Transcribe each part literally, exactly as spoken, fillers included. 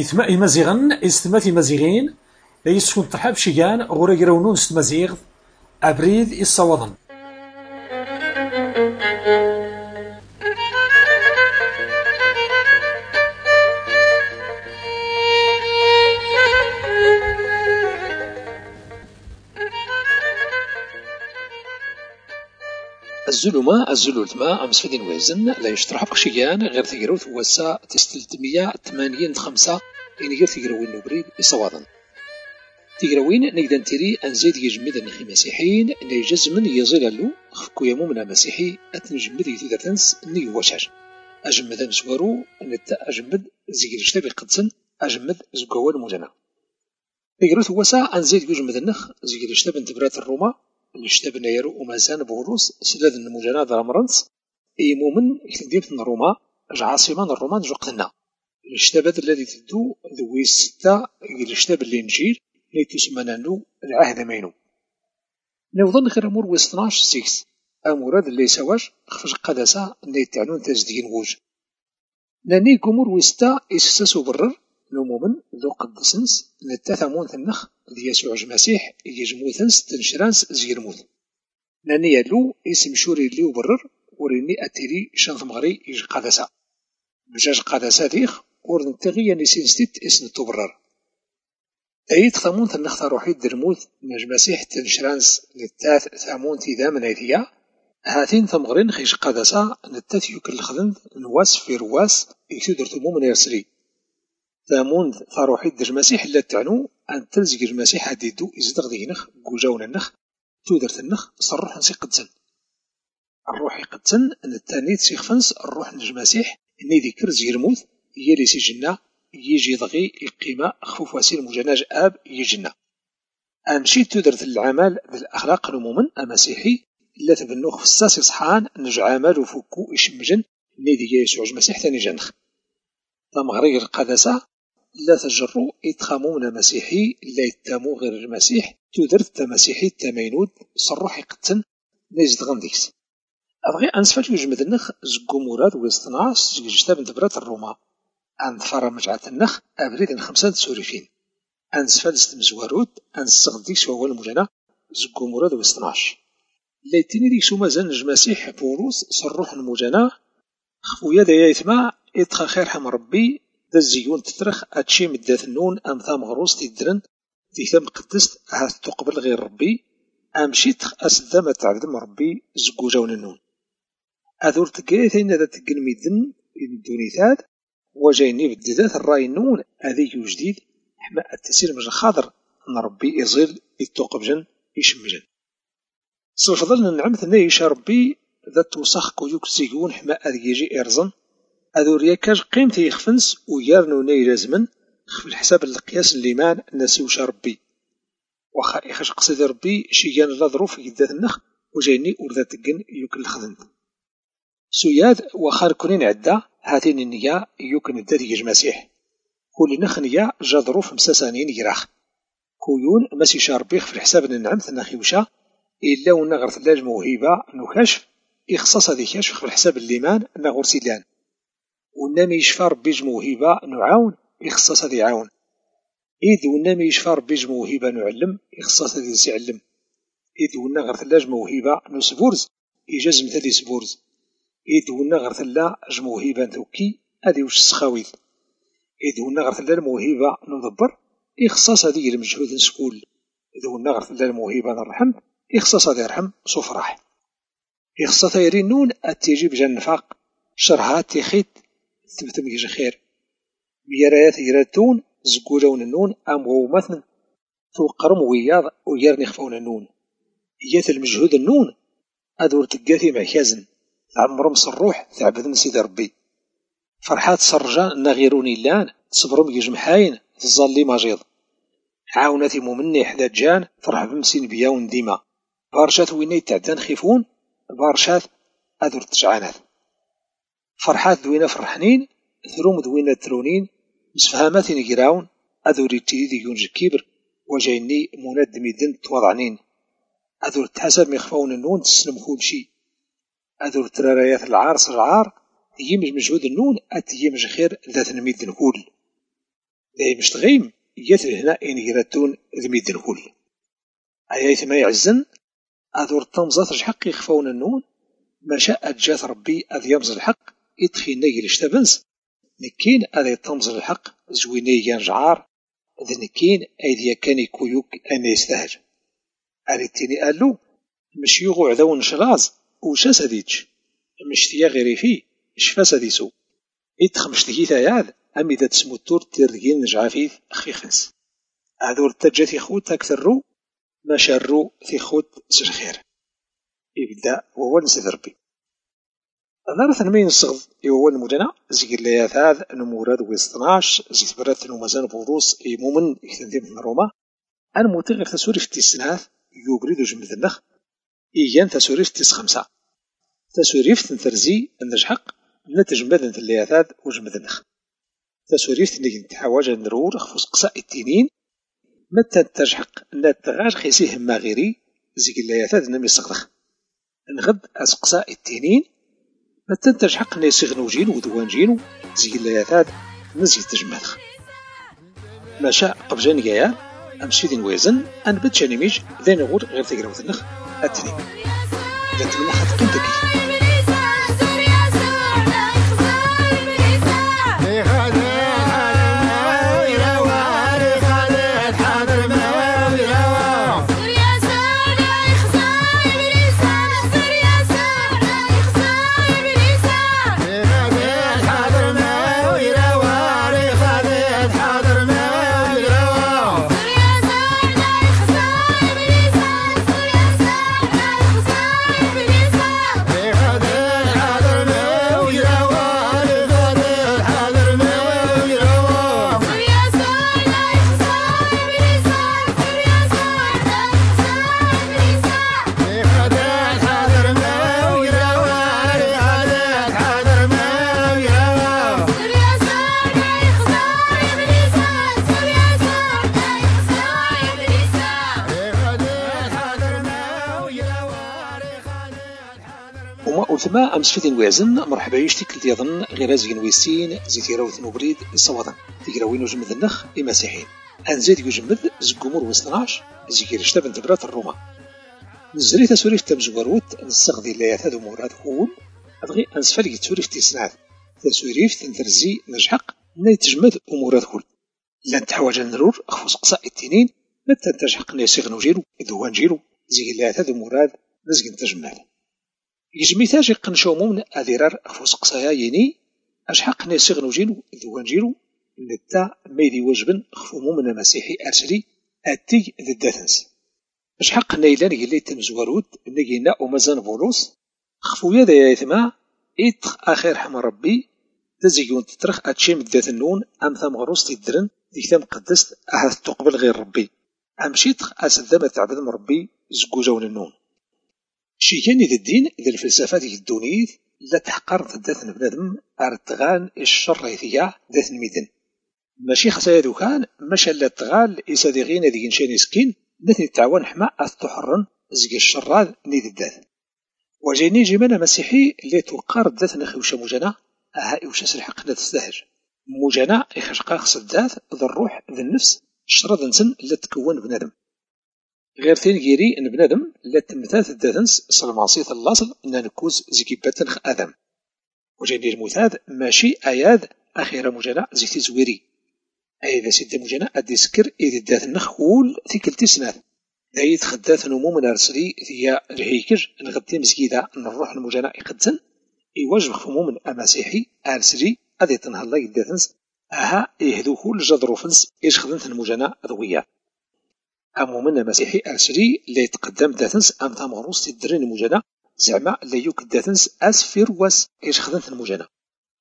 إثماء مزيغن استمات مزيغين لا يسكن ترحاب شيغان غورا يراونون استمازيغ أبريد الصوضن. الزلمة الزلولتما أمس فدين وازن لا يشترح بقشيان غير ثقروث وسا تستلتمية تمانين خمسة إن غير ثقروين نبريد إصواضن ثقروين نقدر نتري أنزيد يجمد النخي مسيحيين نيجز من يزيل له خفكو يمو من مسيحي أتنجمد يثودر تنس ني وشاج أجمد نزورو نتا أجمد زيجر شتابي قدسن أجمد زقوال مجانا ثقروث وسا أنزيد يجمد النخ زيجر شتاب انتبرات الروما نشتاب نيرو ومازان بوروس سلاد المجانا دار مرنس اي مؤمن كتديم روما عاصمة الرومان جوقتنا الاشتابات الذي تدو ذوي ستة الاشتاب الانجيل اللي تسمى نانو العهد مينو نوضن غير امور ويستناش سيكس اموراد اللي سواج خفج قداسة اللي تعنون تزدين ووج ناني كمور ويستا اسساسو برر نمومن ذو قدسنس نتاثمون ثنخ ذي يسوع المسيح يجموثنس تنشرانس زيرموث ناني يالو اسم شوري اللي وبرر وريني اتري شنث مغري يج قدسة بجاج قدسة ديخ ورنتغي نسين ستيت اسم تبرر ايت ثمون ثنخ روحي درموث نج مسيح تنشرانس نتاث ثامون تيدا من ايثيا هاتين ثمغرين خيش قدسة نتاث يوكل الخذن نواس في رواس يكتو درتمو من يرسلي ثامون ثروحي در مسيح لا تعنو أن تلزق المسيح هديدو إزدغ دينخ قوجاون النخ تودرت النخ صرح نسي قدسن الروح قدسن أن التاني تسيخفنس الروح نج مسيح إني ذكر زيرموث يلي سجنا يجي ضغي القيمة خفوف وسيل مجناج آب يجنا أمشي تودرت العمل بالأخلاق المؤمن المسيحي لا تبنوخ في الساس صحان نج عمل وفكو إشمجن إني ذي يسوع المسيح ثاني جنخ تمغري القداسة لا تجروا إتخامو من مسيحي لا يتامو غير المسيح تودرت مسيحي التمينود صروحي قتن نيزد غنديكس أبغي أنسفل يجمد النخ زقو مراد ويستناس جيجتاب انتبرات الروما عند فرا مجعة النخ أبريد الخمسة سوريفين أنسفل استمزوارود أنسغ ديكس وهو المجانا زقو مراد ويستناش ليتني ديكسو مازال نج مسيح بوروس صروح المجانا خفويا دا يثمع إتخا خير حم ربي دا الزيون تترخ أتشي مدات النون أم ثام غروس تدرن دي ثم قدست هات تقبل غير ربي أم شيتخ أسدام تعبدم ربي زقو جون النون أذور تقريثين دا تقل ميدن دوني ثاد وجايني بددات الراي النون أذي جديد حما التسير مجن خاضر أن ربي يزيل يتوقب جن يشمجن سوفضلنا نعمت نيش ربي ذات وسخ كويوك زيون حما أذي يجي إرزن أذور يكاج قيمتي يخفنس ويارنو ناي لازمن خف الحساب القياس الليمان ناسي وشا ربي وخا إخاش قصد ربي شيان لا ظروف يدات النخ وجايني ورذا تقن يوكل الخذن سوياد وخا كونين عدا هاتين النية يوكن الداد يج مسيح كل نخ نية جا ظروف مساسانين يراخ كويون ماسي شا ربي خف الحساب النعمت ناخي وشا إلا ونغر ثلاج موهبة نكشف إخصاص هذه كشف خف الحساب الليمان نغور سيلان ونامي يشفى ربي موهبة نعاون يخصص هذا يعاون إذ ونامي يشفى ربي موهبة نعلم يخصص هذا يعلم إذ ونا غير ثلاج موهبة نسبورز يجازم هذا سبورز إذ ونا غير ثلاج موهبة توكي هذه وش السخاويذ إذ ونا غير ثلاج موهبة ندبر يخصص هذه المجهود نسكول إذ ونا غير ثلاج موهبة نرحم يخصص هذا يرحم صفراح يخصص هذا يرينون التيجي بجان نفاق شرهات تيخيت ثبتم يجي خير ميرايات يراتون زقولون النون أم ومثلا توقرم وياض ويرني خفون النون إيات المجهود النون أدور تقاثي معكازن عمرم صروح تعبد من سيد ربي فرحات صرجان نغيروني اللان صبرم يجمحاين تظلي ماجيض عاوناتي ممني حدا جان فرح بمسين بياون ديما بارشات ويني تعدان خيفون بارشات أدور تجعانات فرحات دوينا فرحنين ثروم دوينا ترونين مسفهامات نجراون أذور التيدي يونج كبر وجايني مناد ميدن توضعنين أذور تحسب مخفون النون تسلم كل شي أذور ترارايات العار صر العار يمج مجهود النون أتيمج خير ذات نميدن كل لاي مشتغيم يات هنا إن يراتون ذميد الكل أيايت ما يعزن أدور الطمزات رجحق يخفون النون ما شاء جات ربي أذ يمز الحق يدخينا يلشتبنس نكين أذي الطمز الحق زويني ينجعار ذ نكين أيديا كان يكويوك أن يستهج أريتيني قالو مش يغو عذون شراز وشا سديتش مش تيا غيري فيه شفا سديسو يدخمش تهيثا ياد أم إذا تسمو التور تيرغين نجعافيث أخي خنس أذور تجاتي خوت أكثرو ما شارو في خوت سرخير يبدا وهو نسيت ربي ظرف نمين الصغض يوال المدنة زيق اللي هذا نموراد ويستناش زيت برات نمازان بوضوس يمومن يكتنذيب من روما أنا موتغير تسوري في التسناث يوبريدو جمد النخ إيان تسوري في التس خمسة تسوري في تنثرزي النجحق نتج مدن اللي هذا وجمد النخ تسوري في تنجي نتحواج نرور خفوس قصاء التنين متى تجحق نتغاج خيسيه ما غيري زيق اللي هذا نمي الصغرخ نغد أسقصاء التنين متى تجحق نيسيغ نوجين ودوانجين زيق اللي هذا نزيد تجمدخ ما شاء قبجاني جايا أمشي ذي نوازن أن بتشاني ميج ذي نغور غير تقراوث النخ التنين ذات من نحط قنتكي وثما أمس في وازن مرحبا يشتك لتيظن غير زين ويسين زيتي راوث نوبريد الصوادن تيقراوين وجمد النخ لمسيحين أنزيد يجمد زقمور وستناش زيكير اشتبن تبرات الروما نزري تسوريف تمزوروت نستغذي اللي يثادو مورات كون أبغي أنسفلي تسوريف تيسناد تسوريف تنترزي نجحق نيتجمد أمورات كل لن تحواج النرور أخفص قصاء التنين متى تجحق نيسيغ نوجيرو دوان جيرو زي اللي يثادو موراد نزق تجمد يجمي تاجي قنشومو من أذيرار أخفوس قصايا يني أشحق نيسيغ نوجينو ذوان جيرو نتا ميدي وجبن خفومو من المسيحي أرسلي أتي ذداتنس أشحق نيلان يلي تمزورود نجينا ومزان بولوس خفويا ذا يثما إتخ آخر حما ربي تزيون تترخ أتشي مدات النون أم ثم غروس تدرن ديك ثم قدست أهث تقبل غير ربي أمشيتخ أسدام تعبد ربي زقوجون النون شيكاني ذا الدين ذا الفلسفة ذي الدونيث لا تحقر ذات بنادم أرتغان الشر يثيا ذات الميدن ماشي خسايا دوكان ماشا لا تغال إسادغين ذي ينشاني سكين ذات التعاون حما أثتحرن زقي الشراد نيد الذات وجيني جيمانا مسيحي اللي توقار ذات نخوشا مجانا أها إوشا سلحق لا تستهج مجانا إخشقاق صدات ذا الروح ذا النفس شراد نسن لا تكون بنادم غير ثين جيري ان بنادم لا تمثاث الداثنس صلماصيث اللاصل ان نكوز زكيبات نخ ادم وجاني المثاث ماشي اياد اخيرا مجانا زيتي زويري ايذا سيد مجانا اديسكر اذ الداث نخول ثيكلتي سناث دايت خداث نمو من ارسلي ثيا الهيكر نغدي مسكيدا نروح المجانا يقدسن يواجب خفمو من اماسيحي ارسلي ادي تنهلا الداثنس اها يهدوه الجدروفنس ايش خدمت المجانا ذويا أمو من مسيحي أرسلي اللي يتقدم داثنس أم ثامغروس تدرين المجانا زعما اللي يوك داثنس أسفير واس إيش خدمت المجانا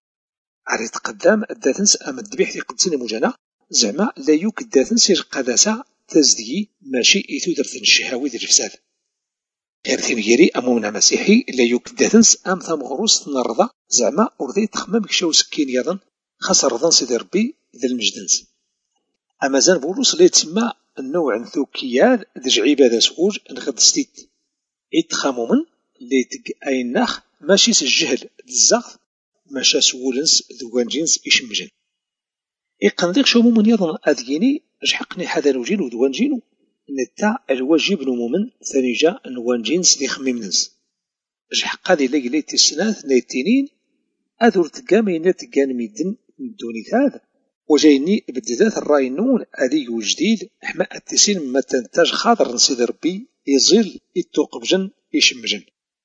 عري يتقدم الداثنس أم الدبيح يقدسين المجانا زعما اللي يوك داثنس إيش قداسة تزدي ماشي إيثودرث الشهاوي ذي الفساد غير ثينيري أمو من مسيحي اللي يوك داثنس أم ثامغروس تنرضى زعما أرضي تخمم كشاو سكين يضن خسر رضان سيدي ربي ذي المجدنس أما زان بولوس اللي يتسمى النوع ثوكياد دجعيب هذا سوج نغد ستيت إتخامو من اللي تق أي ناخ ماشي سجهل الزغف ماشا سولنس ذوان جنس إشمجن إقنديق شو ممن يظن أذيني أجحقني حدا نوجين ودوان جينو نتا الواجب نمومن ثاني جا نوان جينس دي خميم ننس أجحق هذه اللي قليت السنات نيتينين أذور تقامي نتقان ميدن دوني هذا وجايني بدذات الراي نون أذي وجديد حما التسين ما تنتاج خاطر نسيد ربي يزيل يتوقف جن يشمجن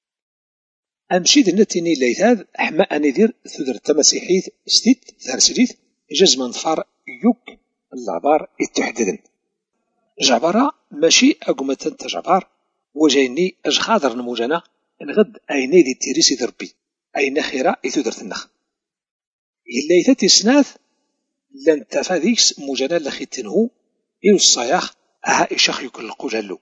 أمشيد نتيني ليت هذا حما أنذير ثدر تمسيحيث ستيت ثارسليث جزم نفار يوك العبار يتحددن جعبارة ماشي أقومة تجعبار وجايني أج خاطر نموجنا نغد أيني دي تيريسي دربي أين خيرا يثدر تنخ إلا يثتي سناث لن تفاديكس موجنا لخيتنهو إيو الصياخ أها إشاخ يكون القجلو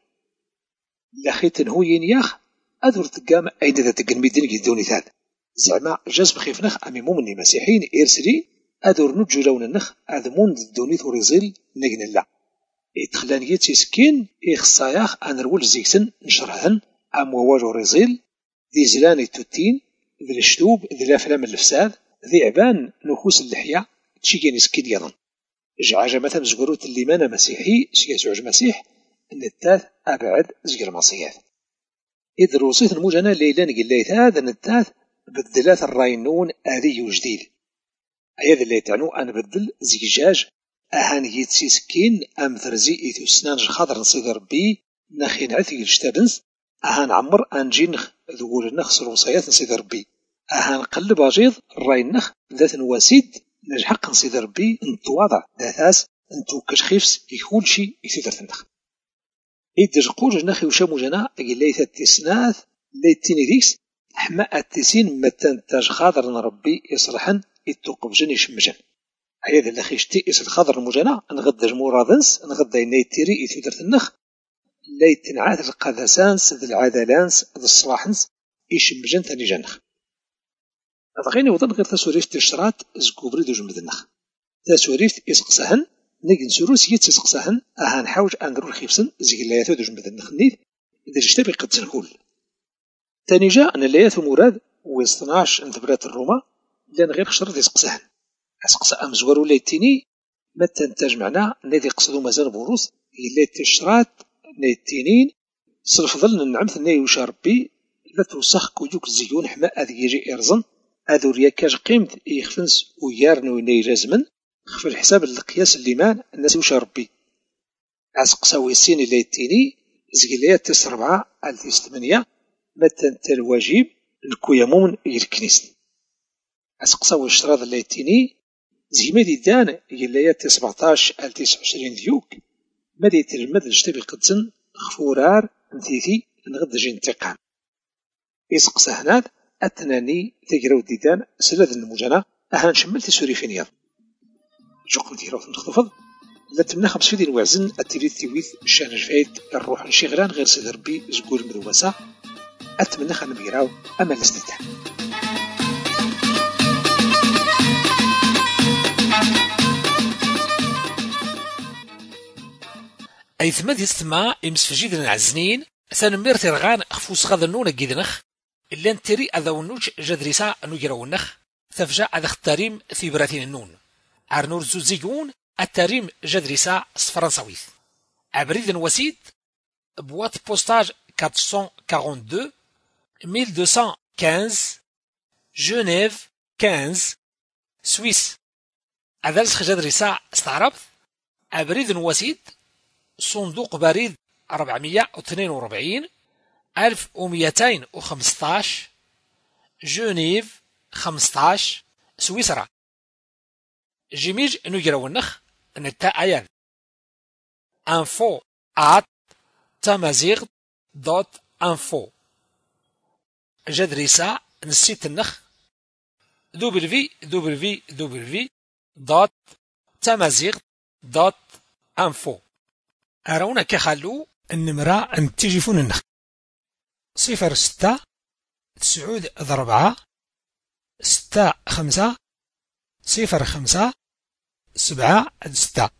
لخيتنهو ينياخ أذور تقام أين ذا تقن ميدين جدوني ثاد زعما جزم خيف نخ أمي مؤمني مسيحين إرسلي أذور نجو لون النخ أذمون دوني ثوريزيل نجن الله إتخلان يتسكين إيخ الصياخ أنرول زيكسن نشرهن أم وواجو ريزيل ذي زلاني توتين ذي الشتوب ذي الأفلام الفساد ذي عبان نخوس اللحية تشيكين سكين يظن جعاجة مثلا زقروت اللي مانا مسيحي سياسوج مسيح ان التاث أبعد زقر مصيات إذ روصيت الموجنا ليلان قليت هذا التاث بدلات الراينون آذي وجديد أيضا اللي تعنو أن بدل زجاج أهان يتسيسكين أم ثرزي إيثو سنان خاطر نصيد ربي نخين عثي الشتابنس أهان عمر أنجينخ ذقول النخس روصيات نصيد ربي أهان قلب أجيض الراي النخ ذات واسيد نجحق نصيد ربي انتواضع ذاتاس انتو كشخيفس يكون شي يثير النخ إيد جقول جنخي وشامو جنا قليت التسناث ليتيني ديكس حما التسين متان تاج خاطر نربي يصلحن يتوقف جن يشمجن هيا اللي خيشتي يسد خاطر المجنا نغد جمورادنس نغد ينيتيري يثير النخ ليتن عاد القذسانس ذي العدلانس ذي الصلاحنس يشمجن ثاني جنخ أضغيني وضن غير تسوريف تشرات زكوبري دو جمد النخ تسوريف يسقسهن نيجن سوروس يتسقسهن أهان حاوج أنقرو الخيفسن زي اللياثو دو جمد النخ نيث إذا جشتبي قد تنهول تاني جاء أن اللياثو مراد ويصطناش انتبرات الروما لأن غير خشرت يسقسهن أسقس أم زورو ليتيني ما تنتاج معنا نادي قصدو مازال بوروس إلا تشرات نيتينين صرف ظلنا النعمث ناي وشاربي لا توسخ كويوك الزيون حما أذي يجي إرزن أذو رياكاج قيمت يخفنس ويارنو يناي جازمن خف الحساب القياس الليمان الناس وشاربي أسقساوي السين إلا يتيني زقليات تس ربعة ألتيس ثمانية ما تنتا الواجب الكويا مومن يركنيس أسقساوي الشراط اللي يتيني زي مادي دان يلايات سبعتاش ألتيس عشرين ديوك مادي تلمد الجتبي قدسن خفورار نثيثي نغد جين انتقام يسقسى هناد أتناني تقراو ديدان سلاد المجانا أهان شملت سوري فينيض جوقم ديراو نخطفض لا تمنا خمس فيدي الوعزن التريد تيويث الشهر الفايت الروح نشيغلان غير سيد ربي زقول مدوسة أتمنى خلنا بيراو أما الاستمتاع. أي ثماد يستمع إمس فجيد العزنين ثانمير ترغان خفوس غاذا نونا جيدنخ إلا نتري أذا ونوج جدريسا نجرونخ ثفجا أذا اختاريم في براتين النون عرنور زوزيجون التاريم جدريسا فرنساويث أبريد وسيد بوات بوستاج أربعمية واثنين وأربعين ألف ومئتين وخمسة جنيف خمسة سويس أذلس جدريسا استعربت أبريد وسيد صندوق بريد أربعمية واثنين وأربعين ألف ومئتين وخمسة عشر جنيف خمسة عشر سويسرا جميج نجرو النخ نتا أيان info at تمازيغ دوت info جدريسا نسيت النخ دبليو دبليو دبليو دوت تمازيغ دوت info أرونا كخلو النمرة أن تجيفون النخ صفر ستة تسعود ضربعة ستة خمسة صفر خمسة سبعة ستة